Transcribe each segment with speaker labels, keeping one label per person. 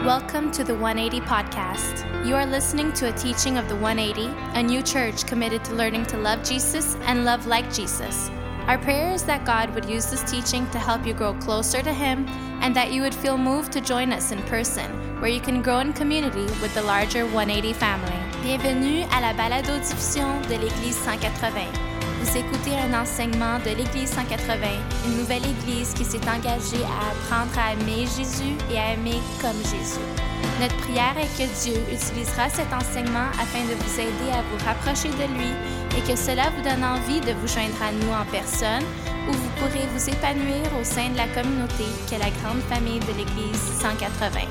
Speaker 1: Welcome to the 180 Podcast. You are listening to a teaching of the 180, a new church committed to learning to love Jesus and love like Jesus. Our prayer is that God would use this teaching to help you grow closer to Him and that you would feel moved to join us in person, where you can grow in community with the larger 180 family. Bienvenue à la balado-diffusion de l'Église 180. Vous écoutez un enseignement de l'Église 180, une nouvelle Église qui s'est engagée à apprendre à aimer Jésus et à aimer comme Jésus. Notre prière est que Dieu utilisera cet enseignement afin de vous aider à vous rapprocher de lui et que cela vous donne envie de vous joindre à nous en personne où vous pourrez vous épanouir au sein de la communauté qu'est la grande famille de l'Église 180.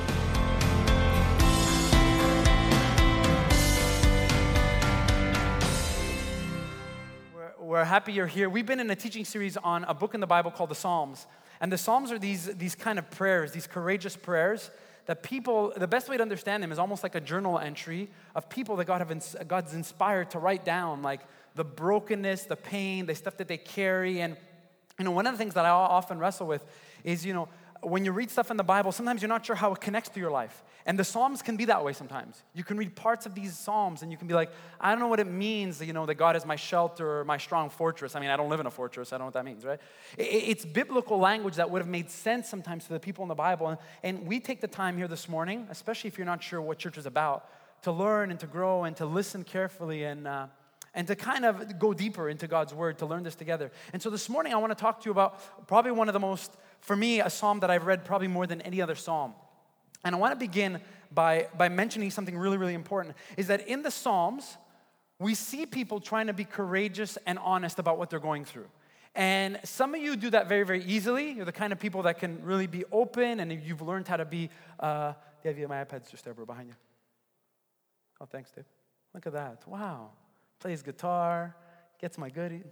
Speaker 2: We're happy you're here. We've been in a teaching series on a book in the Bible called the Psalms. And the Psalms are these kind of prayers, these courageous prayers that people, the best way to understand them is almost like a journal entry of people that God's inspired to write down, like the brokenness, the pain, the stuff that they carry. And, one of the things that I often wrestle with is, when you read stuff in the Bible, sometimes you're not sure how it connects to your life. And the Psalms can be that way sometimes. You can read parts of these Psalms and you can be like, I don't know what it means, that God is my shelter or my strong fortress. I mean, I don't live in a fortress. I don't know what that means, right? It's biblical language that would have made sense sometimes to the people in the Bible. And we take the time here this morning, especially if you're not sure what church is about, to learn and to grow and to listen carefully and to kind of go deeper into God's Word, to learn this together. And so this morning I want to talk to you about probably one of the most, for me, a psalm that I've read probably more than any other psalm. And I want to begin by mentioning something really, really important, is that in the Psalms, we see people trying to be courageous and honest about what they're going through. And some of you do that very, very easily. You're the kind of people that can really be open, and you've learned how to be, my iPad's just there, bro, behind you. Oh, thanks, Dave. Look at that. Wow. Plays guitar, gets my goodie.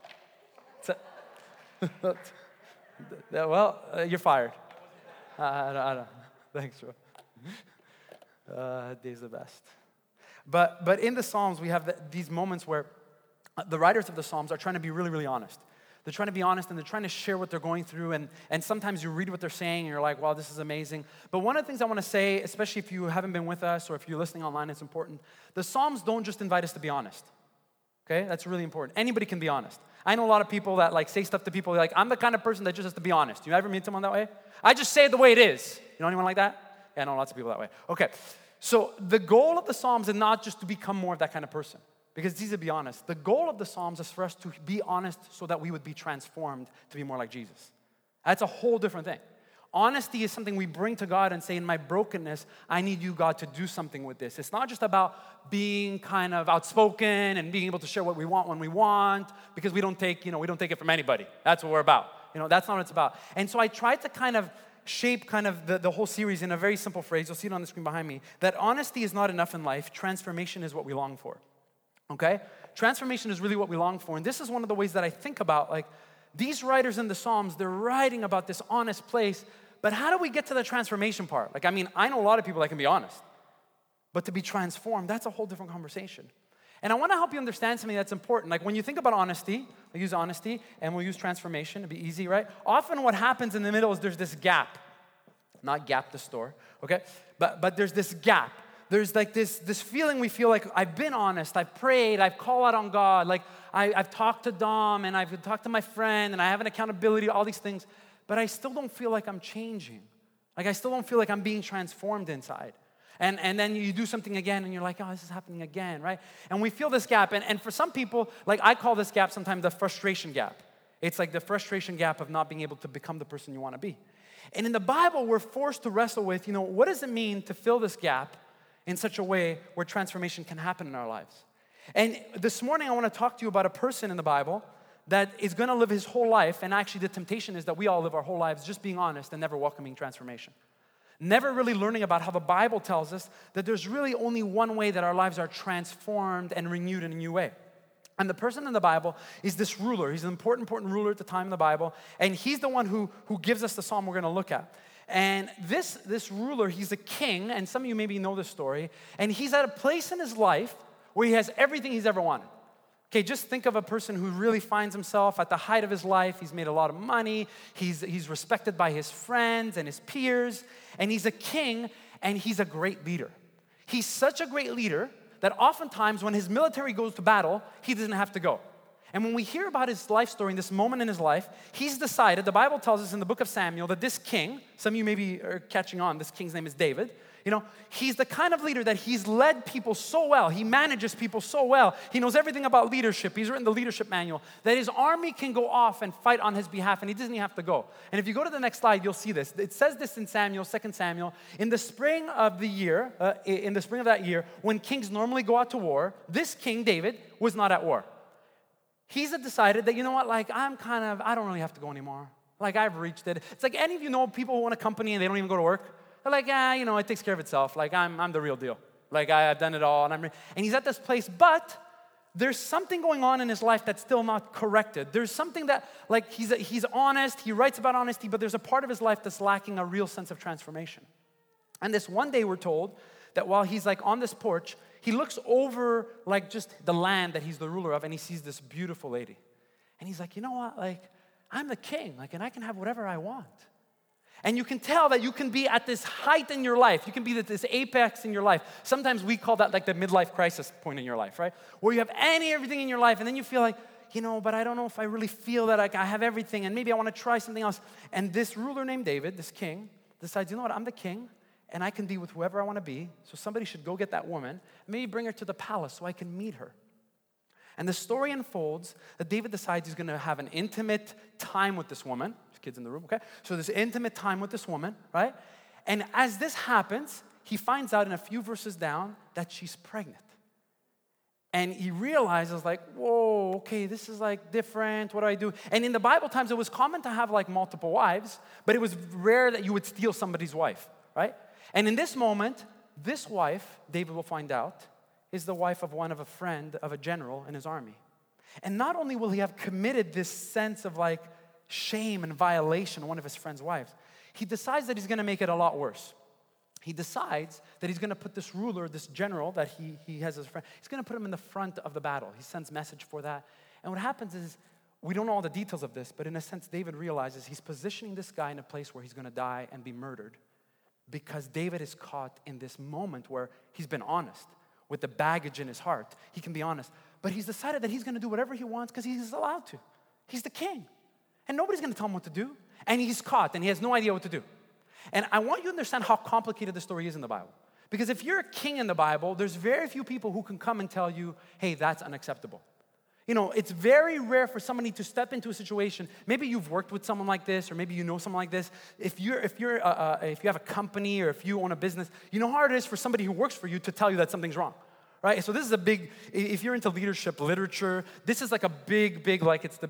Speaker 2: You're fired. I don't. Thanks, bro. Dave's the best. But in the Psalms, we have these moments where the writers of the Psalms are trying to be really, really honest. They're trying to be honest, and they're trying to share what they're going through, and sometimes you read what they're saying, and you're like, wow, this is amazing. But one of the things I want to say, especially if you haven't been with us, or if you're listening online, it's important. The Psalms don't just invite us to be honest. Okay, that's really important. Anybody can be honest. I know a lot of people that say stuff to people, I'm the kind of person that just has to be honest. You ever meet someone that way? I just say it the way it is. You know anyone like that? Yeah, I know lots of people that way. Okay, so the goal of the Psalms is not just to become more of that kind of person, because it's easy to be honest. The goal of the Psalms is for us to be honest so that we would be transformed to be more like Jesus. That's a whole different thing. Honesty is something we bring to God and say, in my brokenness, I need you, God, to do something with this. It's not just about being kind of outspoken and being able to share what we want when we want, because we don't take it from anybody. That's what we're about. That's not what it's about. And so I tried to kind of shape the whole series in a very simple phrase. You'll see it on the screen behind me, that honesty is not enough in life. Transformation is what we long for. Okay? Transformation is really what we long for. And this is one of the ways that I think about, these writers in the Psalms, they're writing about this honest place, but how do we get to the transformation part? I know a lot of people that can be honest, but to be transformed, that's a whole different conversation. And I want to help you understand something that's important. When you think about honesty, we'll use honesty and we'll use transformation. It'll be easy, right? Often what happens in the middle is there's this gap. Not Gap the store, okay? But there's this gap. There's this feeling we feel like I've been honest, I've prayed, I've called out on God, I've talked to Dom and I've talked to my friend and I have an accountability, all these things, but I still don't feel like I'm changing. I still don't feel like I'm being transformed inside. And then you do something again and you're like, oh, this is happening again, right? And we feel this gap. And for some people, I call this gap sometimes the frustration gap. It's like the frustration gap of not being able to become the person you want to be. And in the Bible, we're forced to wrestle with, what does it mean to fill this gap in such a way where transformation can happen in our lives? And this morning, I want to talk to you about a person in the Bible that is going to live his whole life, and actually the temptation is that we all live our whole lives just being honest and never welcoming transformation. Never really learning about how the Bible tells us that there's really only one way that our lives are transformed and renewed in a new way. And the person in the Bible is this ruler. He's an important ruler at the time in the Bible, and he's the one who gives us the psalm we're going to look at. And this ruler, he's a king, and some of you maybe know this story, and he's at a place in his life where he has everything he's ever wanted. Okay, just think of a person who really finds himself at the height of his life. He's made a lot of money. He's respected by his friends and his peers, and he's a king. and he's a great leader. He's such a great leader that oftentimes when his military goes to battle, he doesn't have to go. And when we hear about his life story, in this moment in his life, he's decided, the Bible tells us in the book of Samuel, that this king, some of you maybe are catching on, this king's name is David. You know, he's the kind of leader that he's led people so well. He manages people so well. He knows everything about leadership. He's written the leadership manual that his army can go off and fight on his behalf, and he doesn't even have to go. And if you go to the next slide, you'll see this. It says this in Samuel, 2 Samuel. In the spring of the year, in the spring of that year, when kings normally go out to war, this king, David, was not at war. He's decided that, you know what, like, I don't really have to go anymore. Like, I've reached it. It's like any of you know people who own a company and they don't even go to work? They're like, you know, it takes care of itself. Like, I'm the real deal. Like, I've done it all. And he's at this place, but there's something going on in his life that's still not corrected. There's something that, like, he's honest. He writes about honesty, but there's a part of his life that's lacking a real sense of transformation. And this one day, we're told that while he's, like, on this porch, he looks over, like, just the land that he's the ruler of, and he sees this beautiful lady. And he's like, you know what? Like, I'm the king, like, and I can have whatever I want. And you can tell that you can be at this height in your life. You can be at this apex in your life. Sometimes we call that like the midlife crisis point in your life, right? Where you have everything in your life, and then you feel like, you know, but I don't know if I really feel that I have everything, and maybe I want to try something else. And this ruler named David, this king, decides, you know what, I'm the king, and I can be with whoever I want to be, so somebody should go get that woman, and maybe bring her to the palace so I can meet her. And the story unfolds that David decides he's going to have an intimate time with this woman. There's kids in the room, okay? So this intimate time with this woman, right? And as this happens, he finds out in a few verses down that she's pregnant. And he realizes like, whoa, okay, this is like different. What do I do? And in the Bible times, it was common to have like multiple wives, but it was rare that you would steal somebody's wife, right? And in this moment, this wife, David will find out, is the wife of a friend of a general in his army. And not only will he have committed this sense of like shame and violation of one of his friend's wives, he decides that he's going to make it a lot worse. He decides that he's going to put this ruler, this general that he has as a friend, he's going to put him in the front of the battle. He sends message for that. And what happens is, we don't know all the details of this, but in a sense, David realizes he's positioning this guy in a place where he's going to die and be murdered, because David is caught in this moment where he's been honest. With the baggage in his heart, he can be honest. But he's decided that he's going to do whatever he wants because he's allowed to. He's the king. And nobody's going to tell him what to do. And he's caught, and he has no idea what to do. And I want you to understand how complicated the story is in the Bible. Because if you're a king in the Bible, there's very few people who can come and tell you, hey, that's unacceptable. You know, it's very rare for somebody to step into a situation. Maybe you've worked with someone like this, or maybe you know someone like this. If you have a company or if you own a business, you know how hard it is for somebody who works for you to tell you that something's wrong, right? So this is a big. If you're into leadership literature, this is like a big, like it's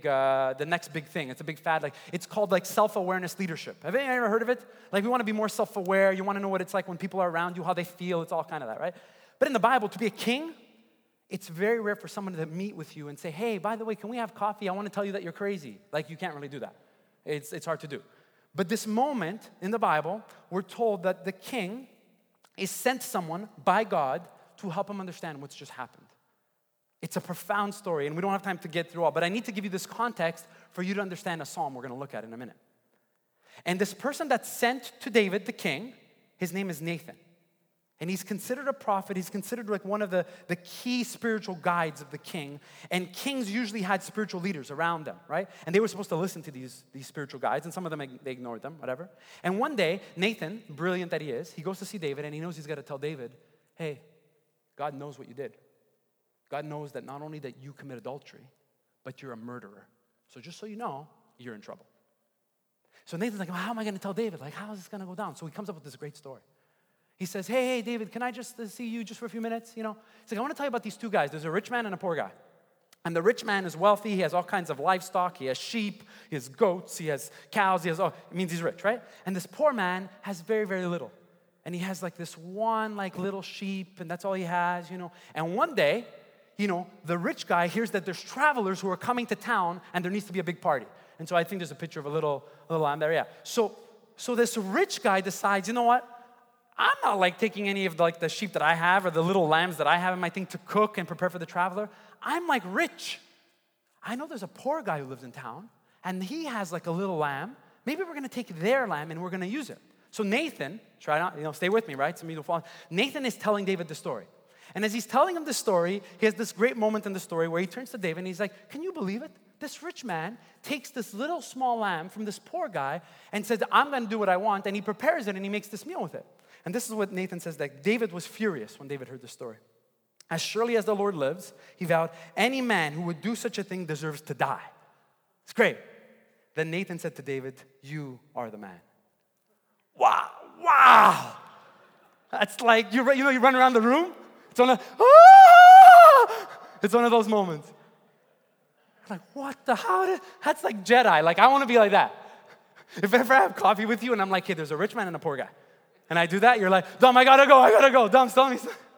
Speaker 2: the next big thing. It's a big fad. Like it's called like self-awareness leadership. Have you ever heard of it? Like we want to be more self-aware. You want to know what it's like when people are around you, how they feel. It's all kind of that, right? But in the Bible, to be a king, it's very rare for someone to meet with you and say, hey, by the way, can we have coffee? I want to tell you that you're crazy. Like, you can't really do that. It's hard to do. But this moment in the Bible, we're told that the king is sent someone by God to help him understand what's just happened. It's a profound story, and we don't have time to get through all, but I need to give you this context for you to understand a psalm we're going to look at in a minute. And this person that's sent to David, the king, his name is Nathan. And he's considered a prophet. He's considered like one of the key spiritual guides of the king. And kings usually had spiritual leaders around them, right? And they were supposed to listen to these spiritual guides. And some of them, they ignored them, whatever. And one day, Nathan, brilliant that he is, he goes to see David. And he knows he's got to tell David, hey, God knows what you did. God knows that not only that you commit adultery, but you're a murderer. So just so you know, you're in trouble. So Nathan's like, well, how am I going to tell David? Like, how is this going to go down? So he comes up with this great story. He says, hey, David, can I just see you just for a few minutes? You know, he's like, I want to tell you about these two guys. There's a rich man and a poor guy. And the rich man is wealthy. He has all kinds of livestock. He has sheep. He has goats. He has cows. It means he's rich, right? And this poor man has very, very little. And he has like this one like little sheep, and that's all he has, you know. And one day, you know, the rich guy hears that there's travelers who are coming to town, and there needs to be a big party. And so I think there's a picture of a little lamb there, yeah. So this rich guy decides, you know what? I'm not like taking any of the sheep that I have or the little lambs that I have in my thing to cook and prepare for the traveler. I'm like rich. I know there's a poor guy who lives in town, and he has like a little lamb. Maybe we're going to take their lamb and we're going to use it. So Nathan, try not, stay with me, right? Some of you will follow. Nathan is telling David the story. And as he's telling him the story, he has this great moment in the story where he turns to David and he's like, can you believe it? This rich man takes this little small lamb from this poor guy and says, I'm going to do what I want. And he prepares it and he makes this meal with it. And this is what Nathan says, that David was furious when David heard the story. As surely as the Lord lives, he vowed, any man who would do such a thing deserves to die. It's great. Then Nathan said to David, you are the man. Wow. That's like, you run around the room. It's one of those moments. Like, that's like Jedi. Like, I want to be like that. If ever I have coffee with you and I'm like, hey, there's a rich man and a poor guy. And I do that, you're like, Dom, I gotta go. Dom, tell me.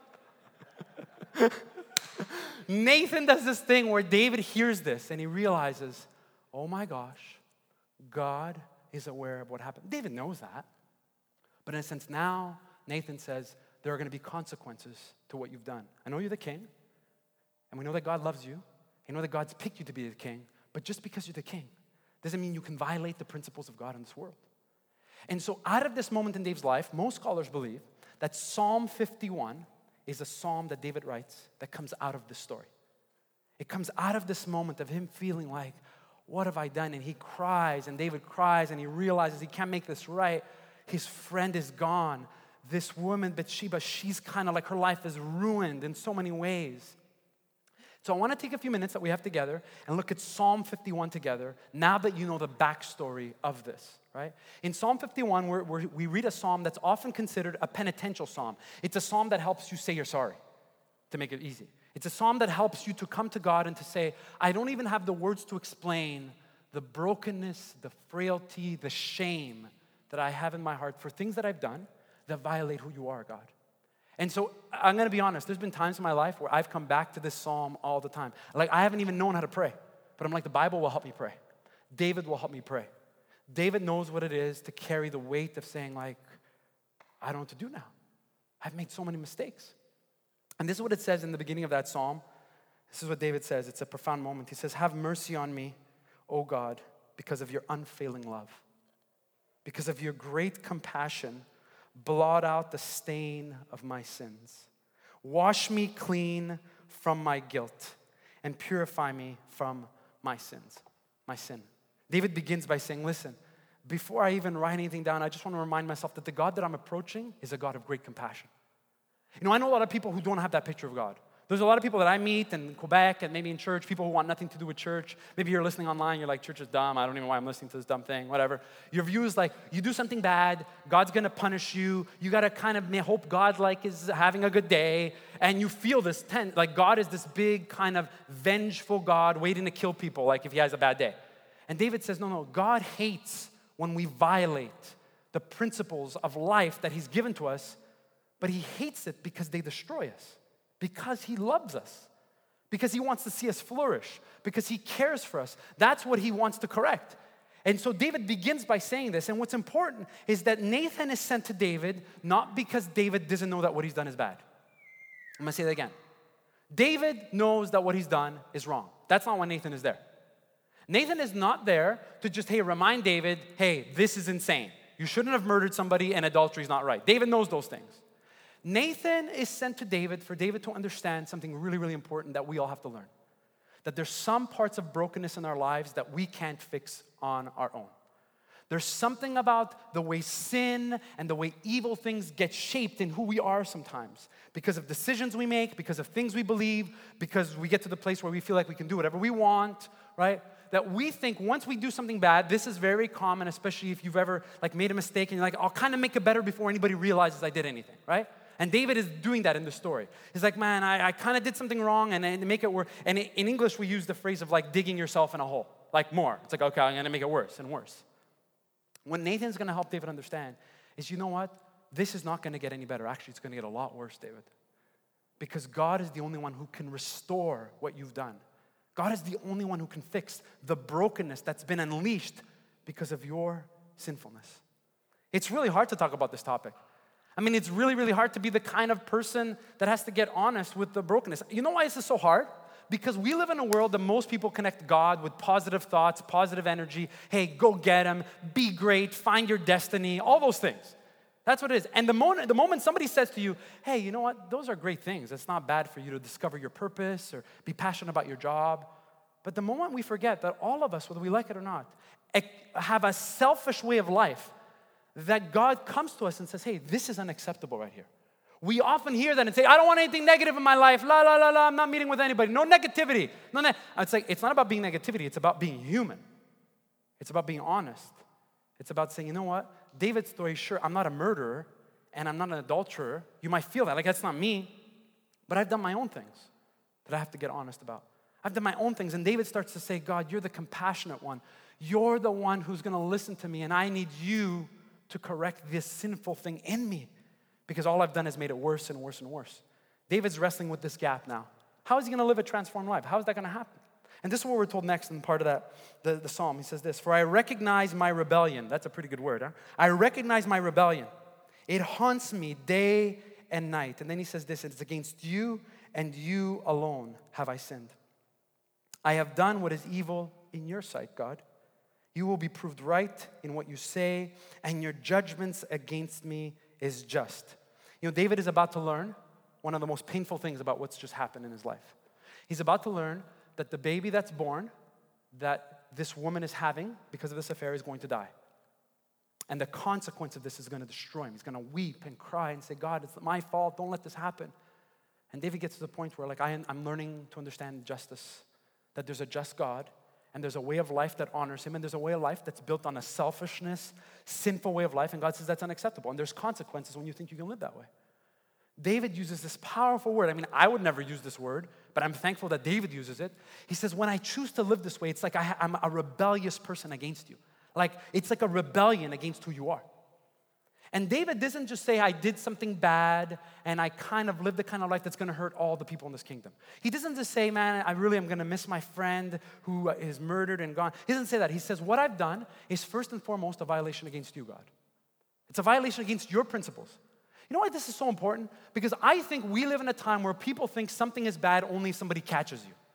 Speaker 2: Nathan does this thing where David hears this and he realizes, oh my gosh, God is aware of what happened. David knows that. But in a sense now, Nathan says, there are going to be consequences to what you've done. I know you're the king, and we know that God loves you. We know that God's picked you to be the king, but just because you're the king doesn't mean you can violate the principles of God in this world. And so out of this moment in David's life, most scholars believe that Psalm 51 is a psalm that David writes that comes out of this story. It comes out of this moment of him feeling like, what have I done? And he cries, and David cries, and he realizes he can't make this right. His friend is gone. This woman, Bathsheba, she's kind of like her life is ruined in so many ways. So I want to take a few minutes that we have together and look at Psalm 51 together, now that you know the backstory of this, right? In Psalm 51, we read a psalm that's often considered a penitential psalm. It's a psalm that helps you say you're sorry, to make it easy. It's a psalm that helps you to come to God and to say, I don't even have the words to explain the brokenness, the frailty, the shame that I have in my heart for things that I've done that violate who you are, God. And so I'm going to be honest, there's been times in my life where I've come back to this psalm all the time. Like, I haven't even known how to pray, but I'm like, the Bible will help me pray. David will help me pray. David knows what it is to carry the weight of saying, like, I don't know what to do now. I've made so many mistakes. And this is what it says in the beginning of that psalm. This is what David says. It's a profound moment. He says, have mercy on me, O God, because of your unfailing love. Because of your great compassion, blot out the stain of my sins. Wash me clean from my guilt and purify me from my sins, my sin. David begins by saying, listen, before I even write anything down, I just want to remind myself that the God that I'm approaching is a God of great compassion. You know, I know a lot of people who don't have that picture of God. There's a lot of people that I meet in Quebec and maybe in church, people who want nothing to do with church. Maybe you're listening online, you're like, church is dumb, I don't even know why I'm listening to this dumb thing, whatever. Your view is like, you do something bad, God's gonna punish you, you gotta kind of hope God like is having a good day, and you feel this like God is this big kind of vengeful God waiting to kill people, like if he has a bad day. And David says, no, God hates when we violate the principles of life that he's given to us, but he hates it because they destroy us. Because he loves us, because he wants to see us flourish, because he cares for us. That's what he wants to correct. And so David begins by saying this, and what's important is that Nathan is sent to David not because David doesn't know that what he's done is bad. I'm gonna say that again. David knows that what he's done is wrong. That's not why Nathan is there. Nathan is not there to just, remind David, this is insane. You shouldn't have murdered somebody and adultery is not right. David knows those things. Nathan is sent to David for David to understand something really, really important that we all have to learn. That there's some parts of brokenness in our lives that we can't fix on our own. There's something about the way sin and the way evil things get shaped in who we are sometimes. Because of decisions we make, because of things we believe, because we get to the place where we feel like we can do whatever we want, right? That we think once we do something bad, this is very common, especially if you've ever made a mistake and you're like, I'll kind of make it better before anybody realizes I did anything, right? And David is doing that in the story. He's like, man, I kind of did something wrong and to make it worse. And in English, we use the phrase of digging yourself in a hole, more. It's like, okay, I'm going to make it worse and worse. What Nathan's going to help David understand is, you know what? This is not going to get any better. Actually, it's going to get a lot worse, David. Because God is the only one who can restore what you've done. God is the only one who can fix the brokenness that's been unleashed because of your sinfulness. It's really hard to talk about this topic. I mean, it's really, really hard to be the kind of person that has to get honest with the brokenness. You know why this is so hard? Because we live in a world that most people connect God with positive thoughts, positive energy. Hey, go get him, be great, find your destiny, all those things. That's what it is. And the moment somebody says to you, hey, you know what? Those are great things. It's not bad for you to discover your purpose or be passionate about your job. But the moment we forget that all of us, whether we like it or not, have a selfish way of life, that God comes to us and says, hey, this is unacceptable right here. We often hear that and say, I don't want anything negative in my life. La, la, la, la, I'm not meeting with anybody. No negativity. It's like, it's not about being negativity. It's about being human. It's about being honest. It's about saying, you know what? David's story, sure, I'm not a murderer and I'm not an adulterer. You might feel that, like that's not me. But I've done my own things that I have to get honest about. I've done my own things. And David starts to say, God, you're the compassionate one. You're the one who's going to listen to me, and I need you to correct this sinful thing in me because all I've done is made it worse and worse and worse. David's wrestling with this gap now. How is he going to live a transformed life? How is that going to happen? And this is what we're told next in part of that, the psalm. He says this, for I recognize my rebellion. That's a pretty good word, huh? I recognize my rebellion. It haunts me day and night. And then he says this, it's against you and you alone have I sinned. I have done what is evil in your sight, God. You will be proved right in what you say, and your judgments against me is just. You know, David is about to learn one of the most painful things about what's just happened in his life. He's about to learn that the baby that's born, that this woman is having because of this affair, is going to die. And the consequence of this is going to destroy him. He's going to weep and cry and say, God, it's my fault. Don't let this happen. And David gets to the point where, like, I'm learning to understand justice, that there's a just God, and there's a way of life that honors him, and there's a way of life that's built on a selfishness, sinful way of life, and God says that's unacceptable. And there's consequences when you think you can live that way. David uses this powerful word. I mean, I would never use this word, but I'm thankful that David uses it. He says, when I choose to live this way, it's like I'm a rebellious person against you. Like, it's like a rebellion against who you are. And David doesn't just say, I did something bad, and I kind of lived the kind of life that's going to hurt all the people in this kingdom. He doesn't just say, man, I really am going to miss my friend who is murdered and gone. He doesn't say that. He says, what I've done is first and foremost a violation against you, God. It's a violation against your principles. You know why this is so important? Because I think we live in a time where people think something is bad only if somebody catches you.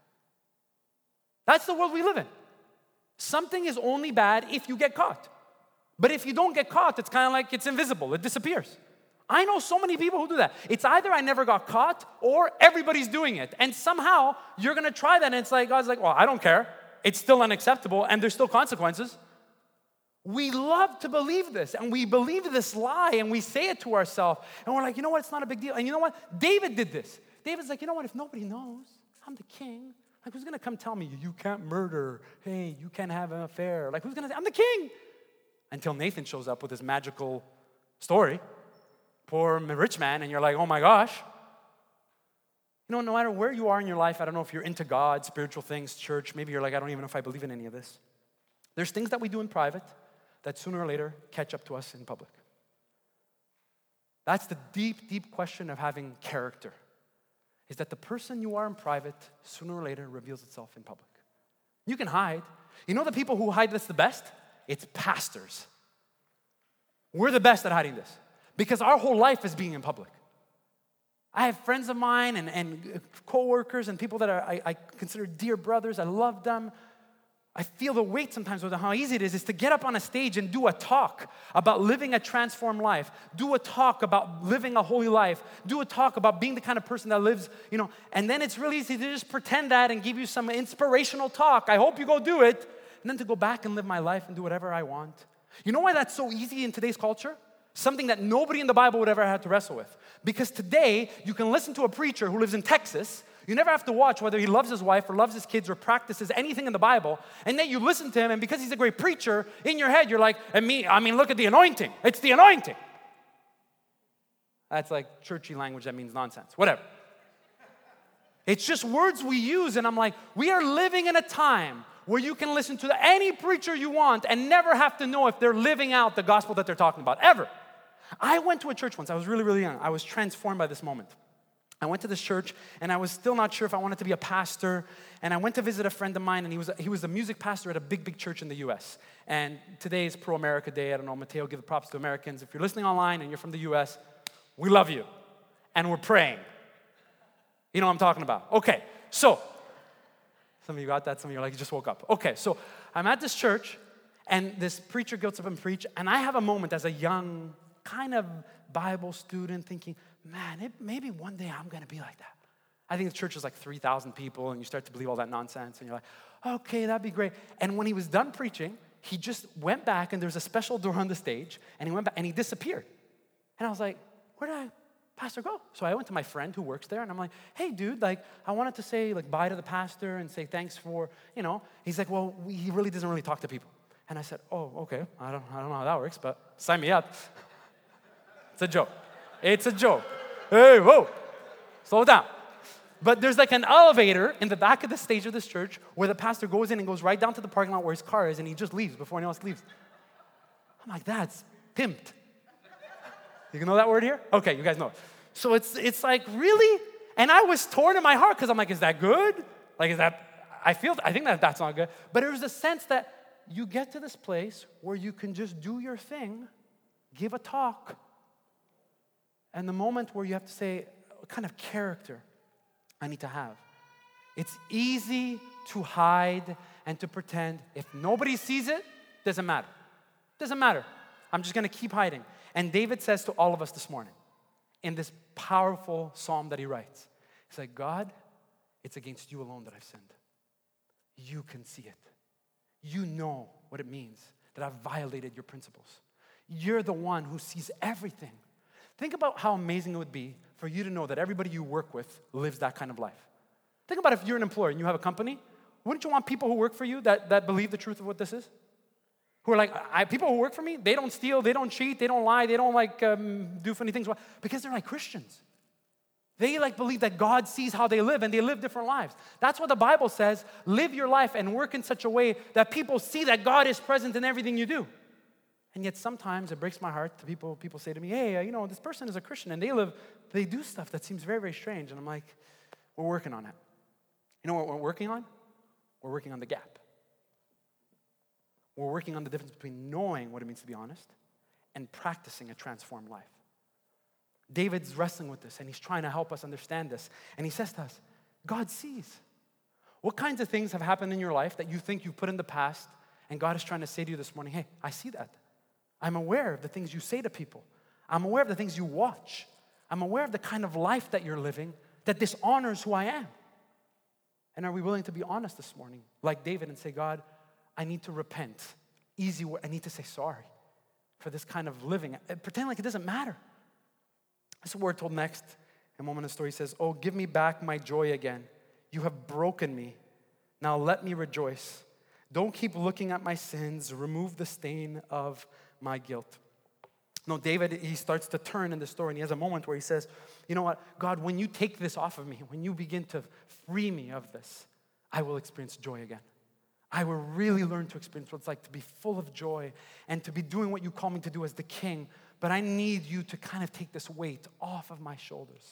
Speaker 2: That's the world we live in. Something is only bad if you get caught. But if you don't get caught, it's kind of like it's invisible. It disappears. I know so many people who do that. It's either I never got caught or everybody's doing it. And somehow you're going to try that and it's like, God's like, well, I don't care. It's still unacceptable and there's still consequences. We love to believe this, and we believe this lie, and we say it to ourselves, and we're like, you know what, it's not a big deal. And you know what? David did this. David's like, you know what, if nobody knows, I'm the king. Like, who's going to come tell me, you can't murder? Hey, you can't have an affair. Like, who's going to say, I'm the king? Until Nathan shows up with his magical story. Poor rich man, and you're like, oh my gosh. You know, no matter where you are in your life, I don't know if you're into God, spiritual things, church, maybe you're like, I don't even know if I believe in any of this. There's things that we do in private that sooner or later catch up to us in public. That's the deep, deep question of having character, is that the person you are in private sooner or later reveals itself in public. You can hide. You know the people who hide this the best? It's pastors. We're the best at hiding this because our whole life is being in public. I have friends of mine and co-workers and people that I consider dear brothers. I love them. I feel the weight sometimes with how easy it is to get up on a stage and do a talk about living a transformed life, do a talk about living a holy life, do a talk about being the kind of person that lives, and then it's really easy to just pretend that and give you some inspirational talk. I hope you go do it, and then to go back and live my life and do whatever I want. You know why that's so easy in today's culture? Something that nobody in the Bible would ever have to wrestle with. Because today, you can listen to a preacher who lives in Texas. You never have to watch whether he loves his wife or loves his kids or practices anything in the Bible. And then you listen to him, and because he's a great preacher, in your head, you're like, look at the anointing. It's the anointing. That's like churchy language that means nonsense. Whatever. It's just words we use, and I'm like, we are living in a time where you can listen to any preacher you want and never have to know if they're living out the gospel that they're talking about, ever. I went to a church once. I was really, really young. I was transformed by this moment. I went to this church, and I was still not sure if I wanted to be a pastor, and I went to visit a friend of mine, and he was a music pastor at a big, big church in the U.S., and today is Pro-America Day. I don't know, Mateo, give the props to Americans. If you're listening online and you're from the U.S., we love you, and we're praying. You know what I'm talking about. Okay, so some of you got that, some of you are like, you just woke up. Okay, so I'm at this church, and this preacher gets up and preach, and I have a moment as a young kind of Bible student thinking, man, maybe one day I'm going to be like that. I think the church is like 3,000 people, and you start to believe all that nonsense, and you're like, okay, that'd be great. And when he was done preaching, he just went back, and there's a special door on the stage, and he went back, and he disappeared. And I was like, where did Pastor go? So I went to my friend who works there, and I'm like, hey, dude, like, I wanted to say, like, bye to the pastor and say thanks for, He's like, well, he really doesn't really talk to people. And I said, oh, okay, I don't know how that works, but sign me up. It's a joke. It's a joke. Hey, whoa, slow down. But there's like an elevator in the back of the stage of this church where the pastor goes in and goes right down to the parking lot where his car is, and he just leaves before anyone else leaves. I'm like, that's pimped. You know that word here? Okay, you guys know it. So it's like, really? And I was torn in my heart because I'm like, is that good? Like, I think that's not good. But there's a sense that you get to this place where you can just do your thing, give a talk, and the moment where you have to say, what kind of character I need to have. It's easy to hide and to pretend. If nobody sees it, doesn't matter. Doesn't matter. I'm just going to keep hiding. And David says to all of us this morning, in this powerful psalm that he writes, he's like, God, it's against you alone that I've sinned. You can see it. You know what it means that I've violated your principles. You're the one who sees everything. Think about how amazing it would be for you to know that everybody you work with lives that kind of life. Think about if you're an employer and you have a company, wouldn't you want people who work for you that believe the truth of what this is? Who are like, people who work for me, they don't steal, they don't cheat, they don't lie, they don't do funny things. Because they're like Christians. They believe that God sees how they live and they live different lives. That's what the Bible says. Live your life and work in such a way that people see that God is present in everything you do. And yet sometimes it breaks my heart to people say to me, hey, this person is a Christian and they do stuff that seems very, very strange. And I'm like, we're working on it. You know what we're working on? We're working on the gap. We're working on the difference between knowing what it means to be honest and practicing a transformed life. David's wrestling with this and he's trying to help us understand this. And he says to us, God sees. What kinds of things have happened in your life that you think you put in the past and God is trying to say to you this morning, hey, I see that. I'm aware of the things you say to people. I'm aware of the things you watch. I'm aware of the kind of life that you're living that dishonors who I am. And are we willing to be honest this morning, like David, and say, God, I need to repent. Easy word. I need to say sorry for this kind of living. Pretend like it doesn't matter. This word told next, in a moment of the story, says, oh, give me back my joy again. You have broken me. Now let me rejoice. Don't keep looking at my sins. Remove the stain of my guilt. No, David, he starts to turn in the story, and he has a moment where he says, you know what, God, when you take this off of me, when you begin to free me of this, I will experience joy again. I will really learn to experience what it's like to be full of joy and to be doing what you call me to do as the king, but I need you to kind of take this weight off of my shoulders.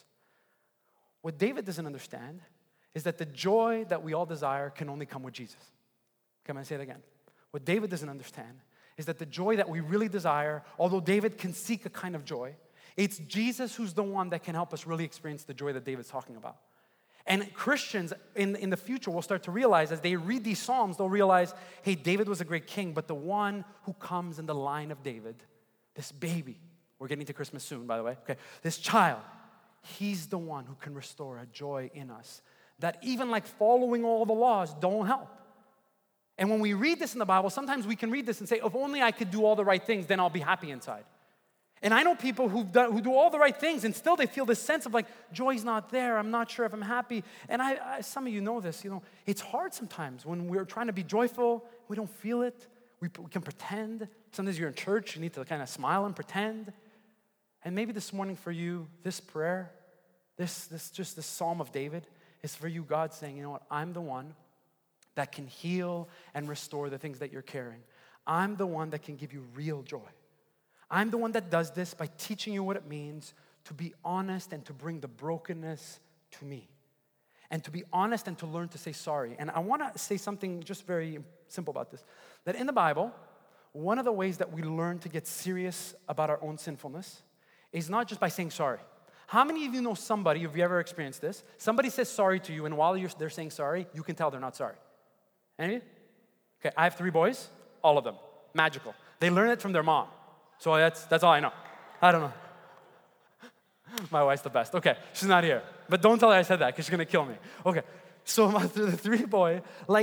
Speaker 2: What David doesn't understand is that the joy that we all desire can only come with Jesus. Can I say it again? What David doesn't understand is that the joy that we really desire, although David can seek a kind of joy, it's Jesus who's the one that can help us really experience the joy that David's talking about. And Christians in the future will start to realize, as they read these Psalms, they'll realize, hey, David was a great king, but the one who comes in the line of David, this baby, we're getting to Christmas soon, by the way, okay, this child, he's the one who can restore a joy in us that even like following all the laws don't help. And when we read this in the Bible, sometimes we can read this and say, if only I could do all the right things, then I'll be happy inside. And I know people who do all the right things and still they feel this sense of like, joy's not there, I'm not sure if I'm happy. And some of you know this, it's hard sometimes when we're trying to be joyful, we don't feel it. We can pretend. Sometimes you're in church, you need to kind of smile and pretend. And maybe this morning for you, this prayer, this Psalm of David is for you, God saying, you know what, I'm the one that can heal and restore the things that you're carrying. I'm the one that can give you real joy. I'm the one that does this by teaching you what it means to be honest and to bring the brokenness to me. And to be honest and to learn to say sorry. And I want to say something just very simple about this. That in the Bible, one of the ways that we learn to get serious about our own sinfulness is not just by saying sorry. How many of you know somebody, have you ever experienced this? Somebody says sorry to you, and while they're saying sorry, you can tell they're not sorry. Any of you? Okay, I have 3 boys, all of them. Magical. They learn it from their mom. So that's all I know. I don't know. My wife's the best. Okay, she's not here. But don't tell her I said that because she's going to kill me. Okay, so the three boy,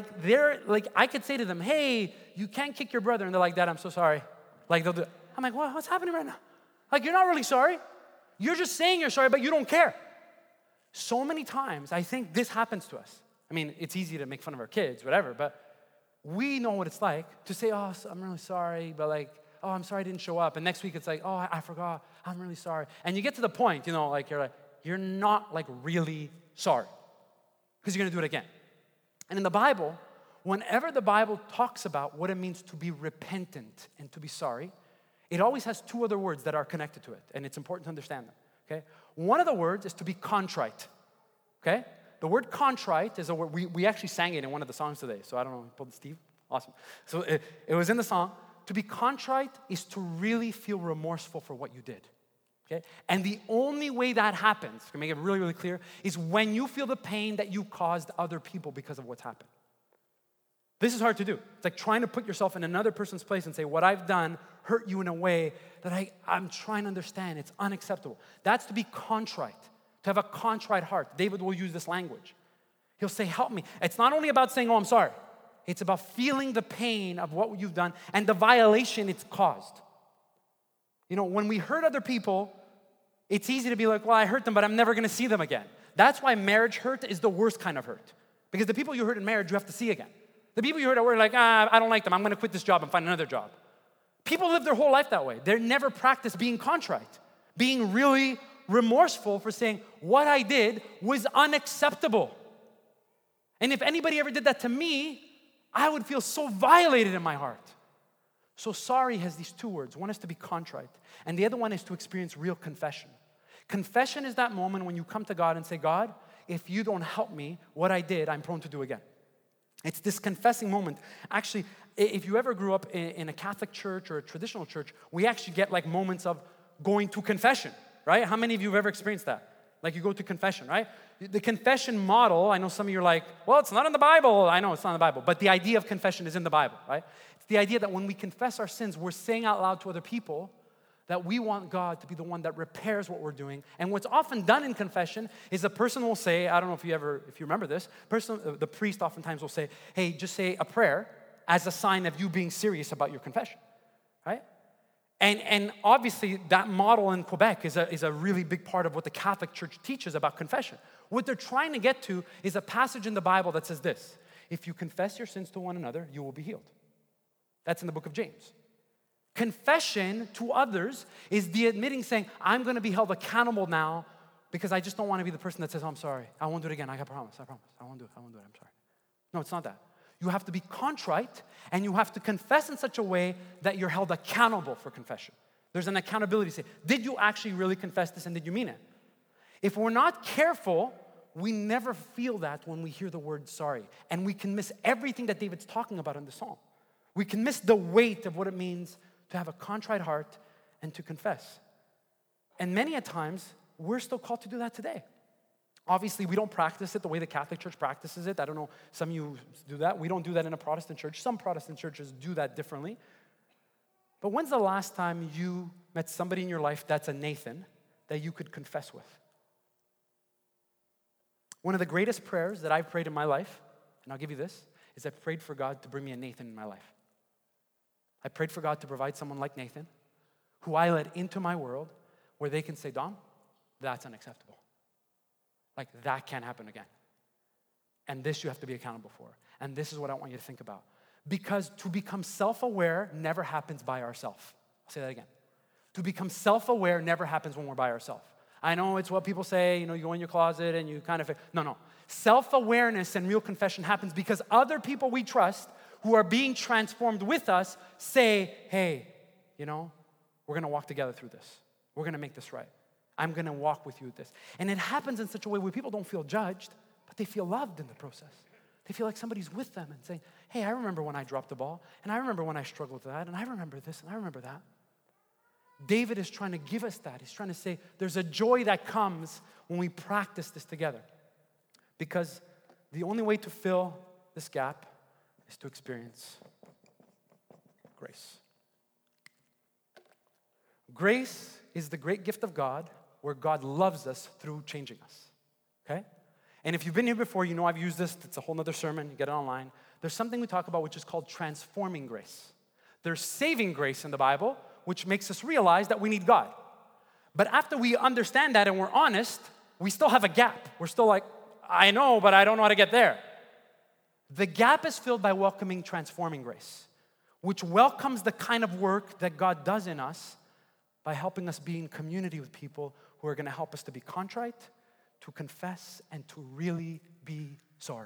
Speaker 2: I could say to them, hey, you can't kick your brother. And they're like, Dad, I'm so sorry. Like, they'll do it. I'm like, what's happening right now? Like, you're not really sorry. You're just saying you're sorry, but you don't care. So many times, I think this happens to us. I mean, it's easy to make fun of our kids, whatever, but we know what it's like to say, oh, I'm really sorry, but like, oh, I'm sorry I didn't show up. And next week it's like, oh, I forgot. I'm really sorry. And you get to the point, you're not like really sorry because you're going to do it again. And in the Bible, whenever the Bible talks about what it means to be repentant and to be sorry, it always has two other words that are connected to it. And it's important to understand them, okay? One of the words is to be contrite, okay? The word contrite is a word, we actually sang it in one of the songs today. So I don't know, pulled Steve? Awesome. So it was in the song. To be contrite is to really feel remorseful for what you did, okay? And the only way that happens, to make it really, really clear, is when you feel the pain that you caused other people because of what's happened. This is hard to do. It's like trying to put yourself in another person's place and say, what I've done hurt you in a way that I'm trying to understand. It's unacceptable. That's to be contrite, to have a contrite heart. David will use this language. He'll say, help me. It's not only about saying, oh, I'm sorry. It's about feeling the pain of what you've done and the violation it's caused. When we hurt other people, it's easy to be like, well, I hurt them, but I'm never going to see them again. That's why marriage hurt is the worst kind of hurt. Because the people you hurt in marriage, you have to see again. The people you hurt at work are like, I don't like them. I'm going to quit this job and find another job. People live their whole life that way. They never practice being contrite, being really remorseful for saying, what I did was unacceptable. And if anybody ever did that to me, I would feel so violated in my heart. So sorry has these two words. One is to be contrite, and the other one is to experience real confession. Confession is that moment when you come to God and say, God, if you don't help me, what I did, I'm prone to do again. It's this confessing moment. Actually, if you ever grew up in a Catholic church or a traditional church, we actually get like moments of going to confession, right? How many of you have ever experienced that? Like you go to confession, right? The confession model, I know some of you are like, well, it's not in the Bible. I know it's not in the Bible, but the idea of confession is in the Bible, right? It's the idea that when we confess our sins, we're saying out loud to other people that we want God to be the one that repairs what we're doing. And what's often done in confession is a person will say, I don't know if you remember this, the priest oftentimes will say, hey, just say a prayer as a sign of you being serious about your confession, right? And obviously that model in Quebec is a really big part of what the Catholic Church teaches about confession. What they're trying to get to is a passage in the Bible that says this: if you confess your sins to one another, you will be healed. That's in the book of James. Confession to others is the admitting, saying, I'm going to be held accountable now because I just don't want to be the person that says, oh, I'm sorry. I won't do it again. I promise. I won't do it. I'm sorry. No, it's not that. You have to be contrite, and you have to confess in such a way that you're held accountable for confession. There's an accountability. Say, did you actually really confess this, and did you mean it? If we're not careful, we never feel that when we hear the word sorry, and we can miss everything that David's talking about in the psalm. We can miss the weight of what it means to have a contrite heart and to confess. And many a times, we're still called to do that today. Obviously, we don't practice it the way the Catholic Church practices it. I don't know, some of you do that. We don't do that in a Protestant church. Some Protestant churches do that differently. But when's the last time you met somebody in your life that's a Nathan that you could confess with? One of the greatest prayers that I've prayed in my life, and I'll give you this, is I prayed for God to bring me a Nathan in my life. I prayed for God to provide someone like Nathan, who I let into my world, where they can say, Dom, that's unacceptable. Like, that can't happen again. And this you have to be accountable for. And this is what I want you to think about. Because to become self-aware never happens by ourselves. I'll say that again. To become self-aware never happens when we're by ourselves. I know it's what people say, you go in your closet and you kind of, no. Self-awareness and real confession happens because other people we trust who are being transformed with us say, hey, we're going to walk together through this. We're going to make this right. I'm going to walk with you with this. And it happens in such a way where people don't feel judged, but they feel loved in the process. They feel like somebody's with them and saying, hey, I remember when I dropped the ball, and I remember when I struggled with that, and I remember this, and I remember that. David is trying to give us that. He's trying to say there's a joy that comes when we practice this together. Because the only way to fill this gap is to experience grace. Grace is the great gift of God where God loves us through changing us, okay? And if you've been here before, you know I've used this. It's a whole nother sermon. You get it online. There's something we talk about which is called transforming grace. There's saving grace in the Bible, which makes us realize that we need God. But after we understand that and we're honest, we still have a gap. We're still like, I know, but I don't know how to get there. The gap is filled by welcoming transforming grace, which welcomes the kind of work that God does in us by helping us be in community with people who are going to help us to be contrite, to confess, and to really be sorry.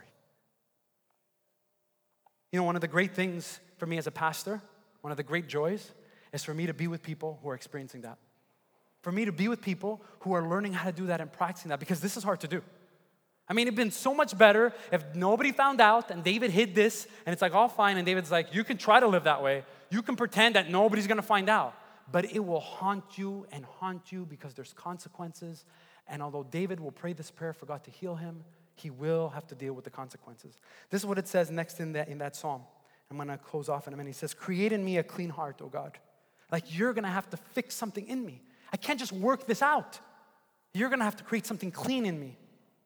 Speaker 2: You know, one of the great things for me as a pastor, one of the great joys, is for me to be with people who are experiencing that. For me to be with people who are learning how to do that and practicing that, because this is hard to do. I mean, it'd been so much better if nobody found out and David hid this and it's like all fine and David's like, you can try to live that way. You can pretend that nobody's gonna find out. But it will haunt you because there's consequences. And although David will pray this prayer for God to heal him, he will have to deal with the consequences. This is what it says next in that psalm. I'm gonna close off in a minute. He says, create in me a clean heart, O God. Like you're gonna have to fix something in me. I can't just work this out. You're gonna have to create something clean in me.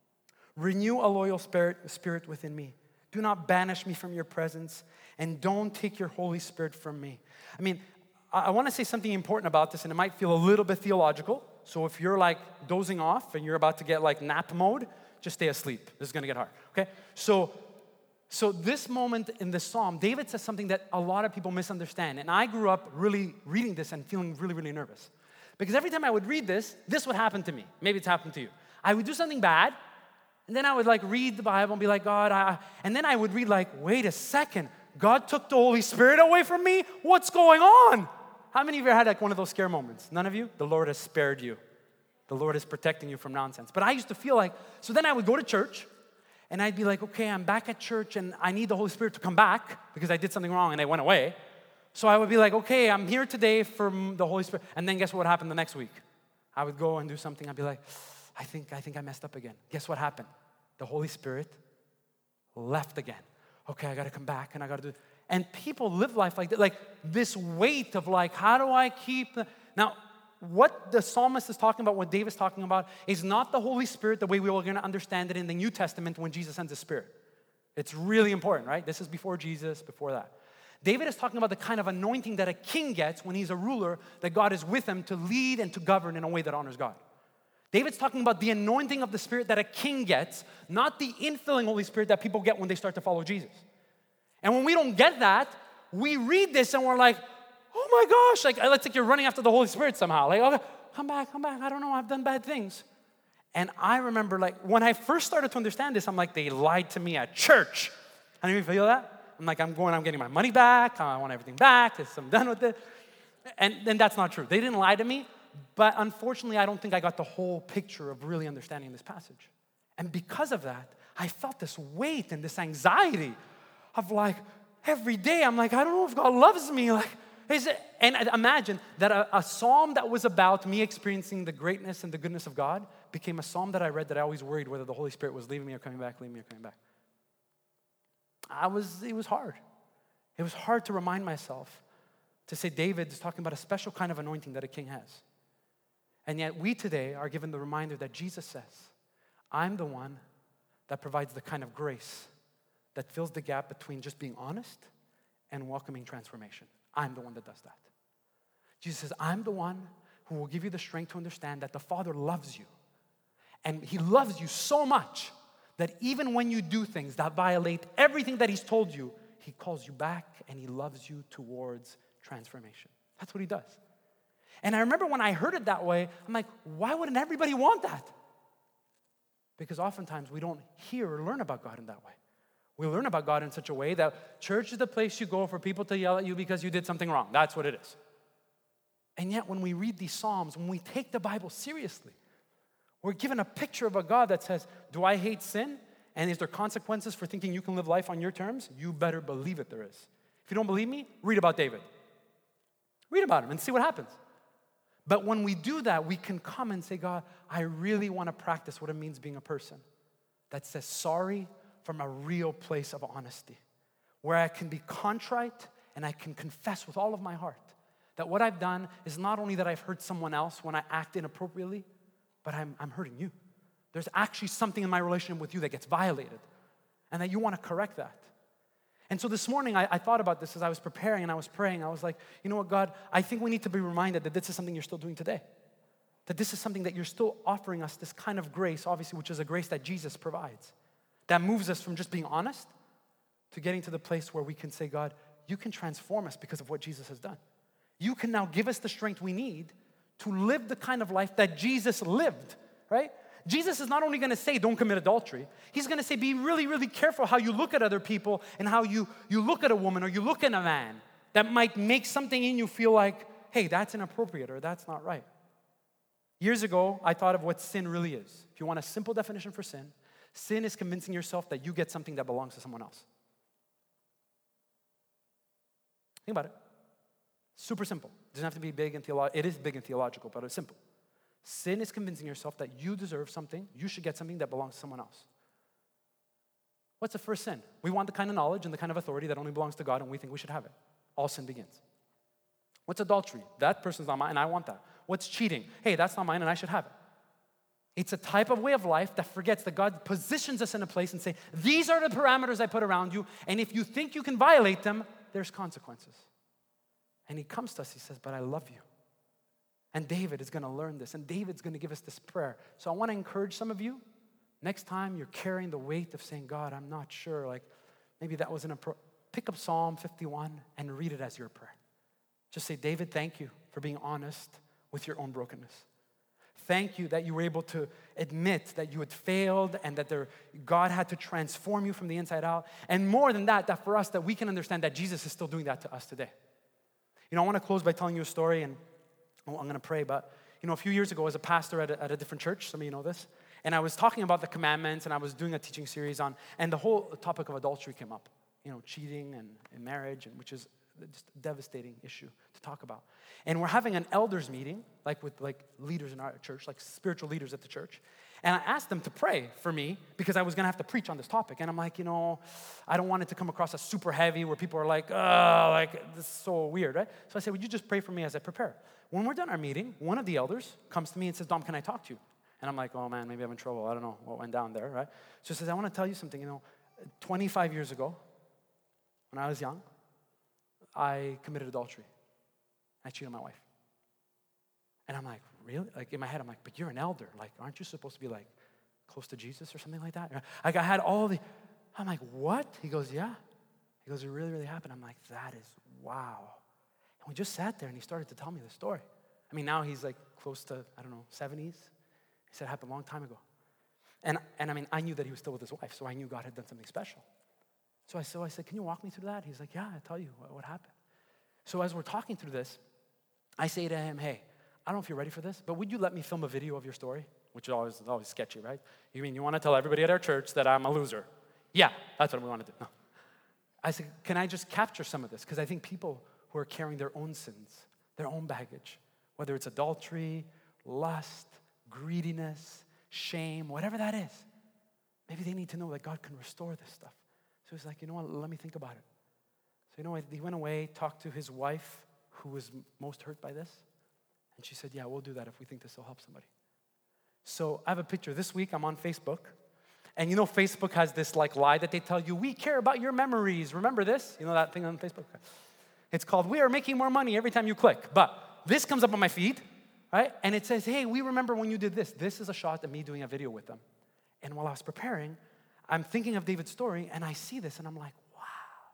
Speaker 2: Renew a loyal spirit within me. Do not banish me from your presence, and don't take your Holy Spirit from me. I mean, I want to say something important about this, and it might feel a little bit theological. So if you're like dozing off and you're about to get like nap mode, just stay asleep. This is going to get hard, okay? So this moment in this psalm, David says something that a lot of people misunderstand. And I grew up really reading this and feeling really, really nervous. Because every time I would read this would happen to me. Maybe it's happened to you. I would do something bad, and then I would like read the Bible and be like, God, and then I would read like, wait a second, God took the Holy Spirit away from me? What's going on? How many of you had like one of those scare moments? None of you? The Lord has spared you. The Lord is protecting you from nonsense. But I used to feel like, so then I would go to church and I'd be like, okay, I'm back at church and I need the Holy Spirit to come back because I did something wrong and I went away. So I would be like, okay, I'm here today for the Holy Spirit. And then guess what happened the next week? I would go and do something. I'd be like, I think I messed up again. Guess what happened? The Holy Spirit left again. Okay, I got to come back and I got to do it. And people live life like that, like this weight of like, how do I keep? Now, what the psalmist is talking about, what David's talking about, is not the Holy Spirit the way we are going to understand it in the New Testament when Jesus sends His Spirit. It's really important, right? This is before Jesus, before that. David is talking about the kind of anointing that a king gets when he's a ruler, that God is with him to lead and to govern in a way that honors God. David's talking about the anointing of the Spirit that a king gets, not the infilling Holy Spirit that people get when they start to follow Jesus. And when we don't get that, we read this and we're like, oh my gosh, like it's like you're running after the Holy Spirit somehow. Like, okay, come back. I don't know, I've done bad things. And I remember like when I first started to understand this, I'm like, they lied to me at church. I didn't even feel that. I'm like, I'm getting my money back. I want everything back. I'm done with it. And then that's not true. They didn't lie to me. But unfortunately, I don't think I got the whole picture of really understanding this passage. And because of that, I felt this weight and this anxiety of like, every day, I'm like, I don't know if God loves me. Like, and imagine that a psalm that was about me experiencing the greatness and the goodness of God became a psalm that I read that I always worried whether the Holy Spirit was leaving me or coming back. It was hard. It was hard to remind myself to say David is talking about a special kind of anointing that a king has. And yet we today are given the reminder that Jesus says, I'm the one that provides the kind of grace that fills the gap between just being honest and welcoming transformation. I'm the one that does that. Jesus says, I'm the one who will give you the strength to understand that the Father loves you. And He loves you so much that even when you do things that violate everything that He's told you, He calls you back and He loves you towards transformation. That's what He does. And I remember when I heard it that way, I'm like, why wouldn't everybody want that? Because oftentimes we don't hear or learn about God in that way. We learn about God in such a way that church is the place you go for people to yell at you because you did something wrong. That's what it is. And yet when we read these Psalms, when we take the Bible seriously, we're given a picture of a God that says, do I hate sin? And is there consequences for thinking you can live life on your terms? You better believe it there is. If you don't believe me, read about David. Read about him and see what happens. But when we do that, we can come and say, God, I really want to practice what it means being a person that says sorry from a real place of honesty, where I can be contrite and I can confess with all of my heart That what I've done is not only that I've hurt someone else when I act inappropriately, but I'm hurting you. There's actually something in my relationship with you that gets violated, and that you want to correct that. And so this morning, I thought about this as I was preparing and I was praying. I was like, you know what, God, I think we need to be reminded that this is something you're still doing today. That this is something that you're still offering us, this kind of grace, obviously, which is a grace that Jesus provides. That moves us from just being honest to getting to the place where we can say, God, you can transform us because of what Jesus has done. You can now give us the strength we need to live the kind of life that Jesus lived, right? Jesus is not only going to say, don't commit adultery. He's going to say, be really, really careful how you look at other people and how you look at a woman or you look at a man that might make something in you feel like, hey, that's inappropriate or that's not right. Years ago, I thought of what sin really is. If you want a simple definition for sin, sin is convincing yourself that you get something that belongs to someone else. Think about it. Super simple. It doesn't have to be big and theological. It is big and theological, but it's simple. Sin is convincing yourself that you deserve something, you should get something that belongs to someone else. What's the first sin? We want the kind of knowledge and the kind of authority that only belongs to God, and we think we should have it. All sin begins. What's adultery? That person's not mine, and I want that. What's cheating? Hey, that's not mine, and I should have it. It's a type of way of life that forgets that God positions us in a place and say, these are the parameters I put around you, and if you think you can violate them, there's consequences. And he comes to us, he says, but I love you. And David is going to learn this, and David's going to give us this prayer. So I want to encourage some of you, next time you're carrying the weight of saying, God, I'm not sure, like maybe that wasn't pick up Psalm 51 and read it as your prayer. Just say, David, thank you for being honest with your own brokenness. Thank you that you were able to admit that you had failed and that God had to transform you from the inside out. And more than that, that for us, that we can understand that Jesus is still doing that to us today. You know, I want to close by telling you a story, and I'm going to pray, but, you know, a few years ago, as a pastor at a different church, some of you know this, and I was talking about the commandments, and I was doing a teaching series on, and the whole topic of adultery came up, you know, cheating and marriage, and which is just a devastating issue to talk about. And we're having an elders meeting, like with like leaders in our church, like spiritual leaders at the church, and I asked them to pray for me because I was going to have to preach on this topic, and I'm like, you know, I don't want it to come across as super heavy where people are like, oh, like this is so weird, right? So I said, would you just pray for me as I prepare? When we're done our meeting, one of the elders comes to me and says, Dom, can I talk to you? And I'm like, oh man, maybe I'm in trouble. I don't know what went down there, right? So he says, I want to tell you something. You know, 25 years ago, when I was young, I committed adultery. I cheated on my wife. And I'm like, really? Like in my head, I'm like, but you're an elder. Like, aren't you supposed to be like close to Jesus or something like that? Like I had I'm like, what? He goes, yeah. He goes, it really, really happened. I'm like, that is wow. And we just sat there and he started to tell me the story. I mean, now he's like close to, 70s. He said it happened a long time ago. And I mean, I knew that he was still with his wife, so I knew God had done something special. So I said, can you walk me through that? He's like, yeah, I'll tell you what happened. So as we're talking through this, I say to him, hey, I don't know if you're ready for this, but would you let me film a video of your story? Which is always sketchy, right? You mean you want to tell everybody at our church that I'm a loser? Yeah, that's what we want to do. No. I said, can I just capture some of this? Because I think people who are carrying their own sins, their own baggage, whether it's adultery, lust, greediness, shame, whatever that is, maybe they need to know that God can restore this stuff. So he's like, you know what, let me think about it. So you know what, he went away, talked to his wife, who was most hurt by this, and she said, yeah, we'll do that if we think this will help somebody. So I have a picture. This week I'm on Facebook, and you know Facebook has this like lie that they tell you, we care about your memories. Remember this? You know that thing on Facebook? It's called, we are making more money every time you click. But this comes up on my feed, right? And it says, hey, we remember when you did this. This is a shot of me doing a video with them. And while I was preparing, I'm thinking of David's story, and I see this, and I'm like, wow.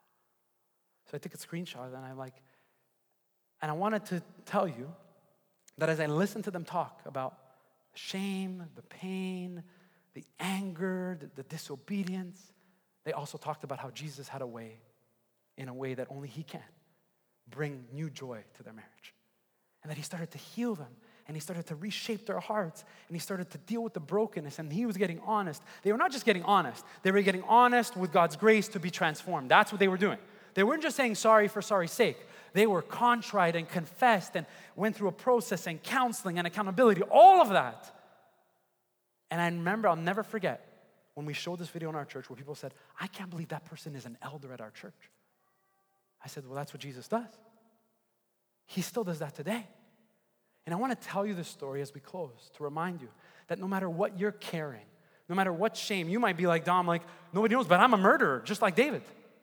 Speaker 2: So I took a screenshot, and I wanted to tell you that as I listened to them talk about shame, the pain, the anger, the disobedience, they also talked about how Jesus had a way, in a way that only he can, bring new joy to their marriage. And that he started to heal them, and he started to reshape their hearts, and he started to deal with the brokenness, and he was getting honest. They were not just getting honest, they were getting honest with God's grace to be transformed. That's what they were doing. They weren't just saying sorry for sorry's sake. They were contrite and confessed and went through a process and counseling and accountability, all of that. And I remember, I'll never forget, when we showed this video in our church where people said, I can't believe that person is an elder at our church. I said, well, that's what Jesus does. He still does that today. And I want to tell you this story as we close to remind you that no matter what you're carrying, no matter what shame, you might be like Dom, like, nobody knows, but I'm a murderer, just like David.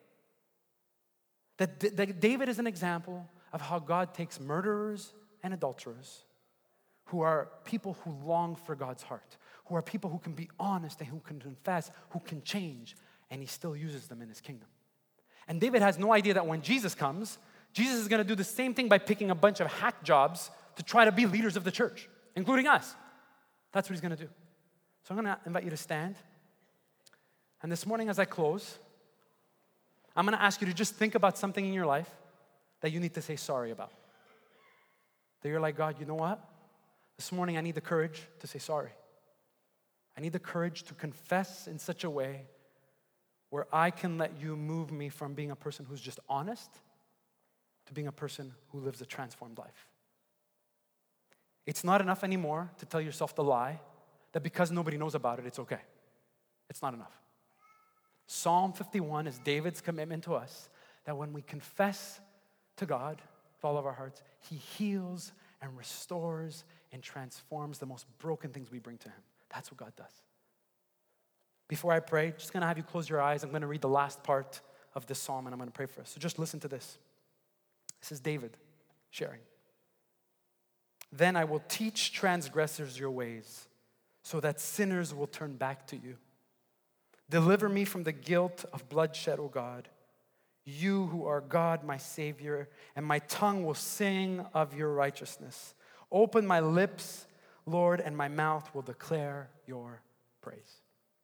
Speaker 2: That David is an example of how God takes murderers and adulterers who are people who long for God's heart, who are people who can be honest and who can confess, who can change, and he still uses them in his kingdom. And David has no idea that when Jesus comes, Jesus is going to do the same thing by picking a bunch of hack jobs to try to be leaders of the church, including us. That's what he's going to do. So I'm going to invite you to stand. And this morning as I close, I'm going to ask you to just think about something in your life that you need to say sorry about. That you're like, God, you know what? This morning I need the courage to say sorry. I need the courage to confess in such a way where I can let you move me from being a person who's just honest to being a person who lives a transformed life. It's not enough anymore to tell yourself the lie that because nobody knows about it, it's okay. It's not enough. Psalm 51 is David's commitment to us that when we confess to God with all of our hearts, he heals and restores and transforms the most broken things we bring to him. That's what God does. Before I pray, just going to have you close your eyes. I'm going to read the last part of this psalm and I'm going to pray for us. So just listen to this. This is David sharing. Then I will teach transgressors your ways, so that sinners will turn back to you. Deliver me from the guilt of bloodshed, O God. You who are God, my Savior, and my tongue will sing of your righteousness. Open my lips, Lord, and my mouth will declare your praise.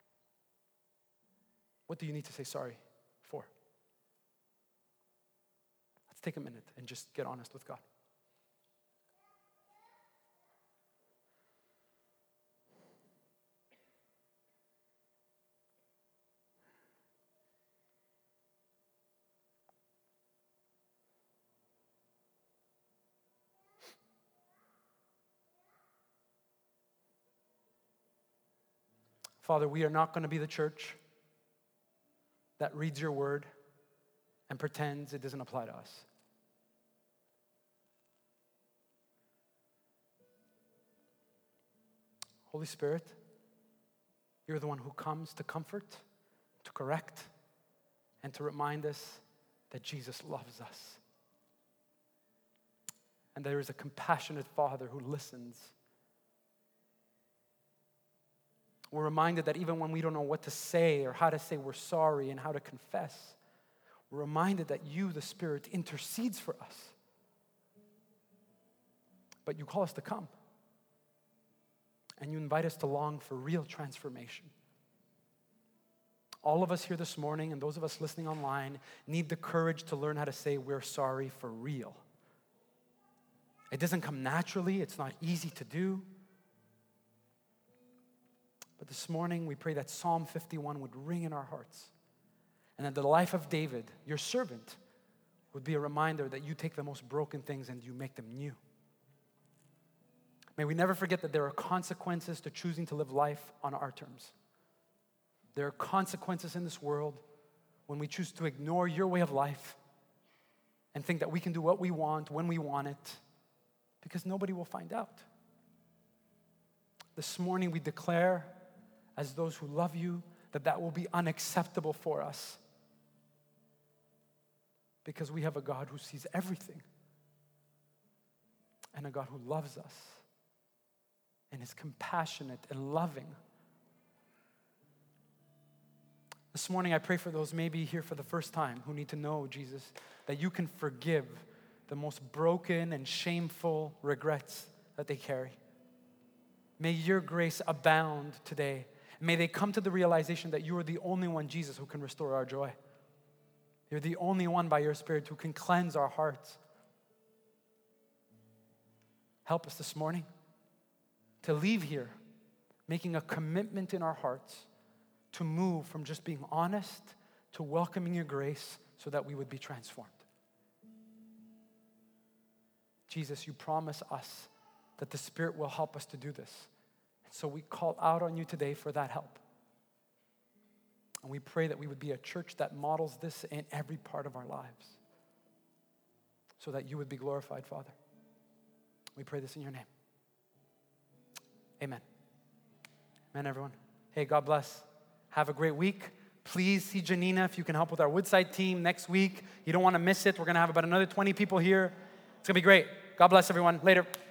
Speaker 2: What do you need to say sorry for? Let's take a minute and just get honest with God. Father, we are not going to be the church that reads your word and pretends it doesn't apply to us. Holy Spirit, you're the one who comes to comfort, to correct, and to remind us that Jesus loves us. And there is a compassionate Father who listens. We're reminded that even when we don't know what to say or how to say we're sorry and how to confess, we're reminded that you, the Spirit, intercedes for us. But you call us to come. And you invite us to long for real transformation. All of us here this morning and those of us listening online need the courage to learn how to say we're sorry for real. It doesn't come naturally. It's not easy to do. But this morning, we pray that Psalm 51 would ring in our hearts and that the life of David, your servant, would be a reminder that you take the most broken things and you make them new. May we never forget that there are consequences to choosing to live life on our terms. There are consequences in this world when we choose to ignore your way of life and think that we can do what we want when we want it because nobody will find out. This morning, we declare as those who love you, that will be unacceptable for us. Because we have a God who sees everything. And a God who loves us. And is compassionate and loving. This morning I pray for those maybe here for the first time who need to know, Jesus, that you can forgive the most broken and shameful regrets that they carry. May your grace abound today. May they come to the realization that you are the only one, Jesus, who can restore our joy. You're the only one by your Spirit who can cleanse our hearts. Help us this morning to leave here making a commitment in our hearts to move from just being honest to welcoming your grace so that we would be transformed. Jesus, you promise us that the Spirit will help us to do this. So we call out on you today for that help. And we pray that we would be a church that models this in every part of our lives. so that you would be glorified, Father. We pray this in your name. Amen. Amen, everyone. Hey, God bless. Have a great week. Please see Janina if you can help with our Woodside team next week. You don't want to miss it. We're going to have about another 20 people here. It's going to be great. God bless everyone. Later.